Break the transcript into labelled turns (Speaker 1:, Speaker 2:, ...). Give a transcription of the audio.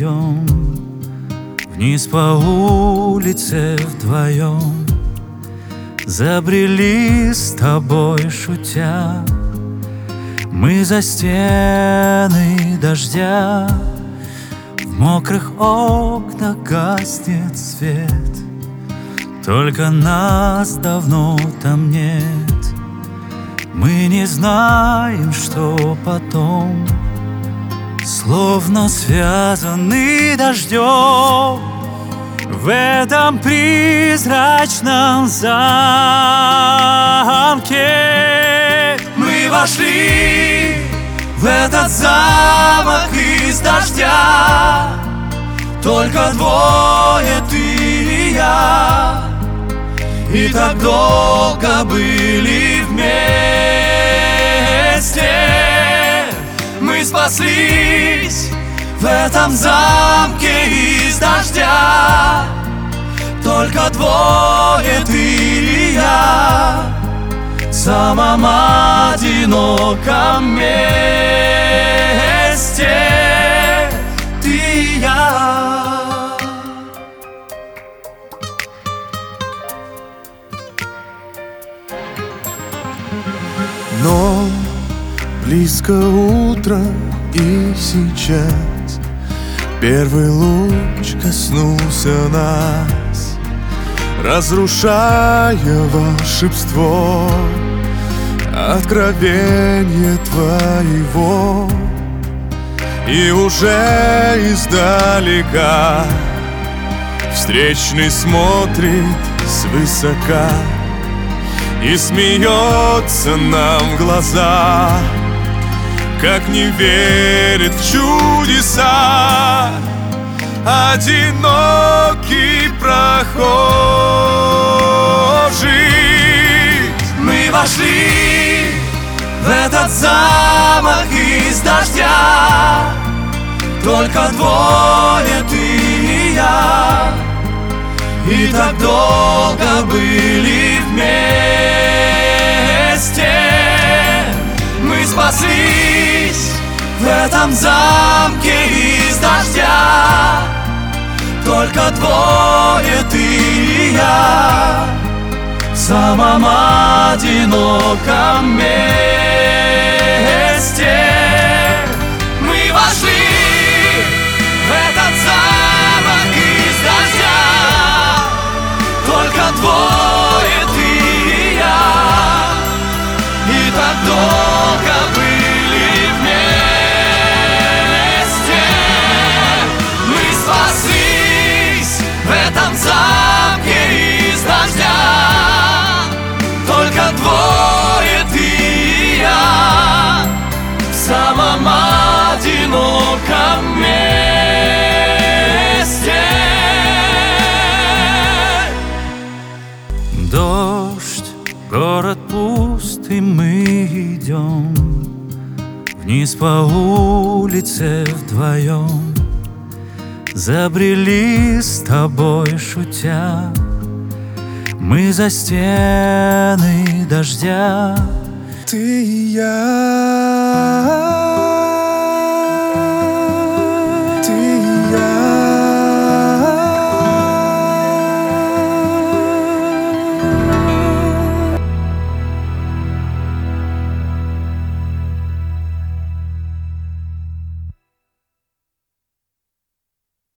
Speaker 1: идем вниз по улице вдвоем. Забрели с тобой шутя мы за стены дождя. В мокрых окнах гаснет свет, только нас давно там нет. Мы не знаем, что потом, словно связаны дождем. В этом призрачном замке мы вошли в этот замок из дождя. Только двое, ты и я, и так долго были вместе. Мы спаслись в этом замке из дождя. Только двое, ты и я, в самом одиноком месте. Ты и я.
Speaker 2: Но близко утро, и сейчас первый луч коснулся нас, разрушая волшебство откровения твоего. И уже издалека встречный смотрит свысока и смеется нам в глаза, как не верит в чудеса одинокий прохожий.
Speaker 1: Мы вошли в этот замок из дождя. Только двое, ты и я, и так долго были вместе. Мы спаслись в этом замке из дождя. Только двое, ты и я, в самом одиноком месте. Мы вошли в этот замок из дождя. Только двое, ты и я, и так долго были вместе. Мы спаслись в этом замке из дождя. Только двое, ты и я, в самом одиноком месте. Дождь, город пуст, и мы идем вниз по улице вдвоем. Забрели с тобой шутя мы за стены дождя.
Speaker 2: Ты и я.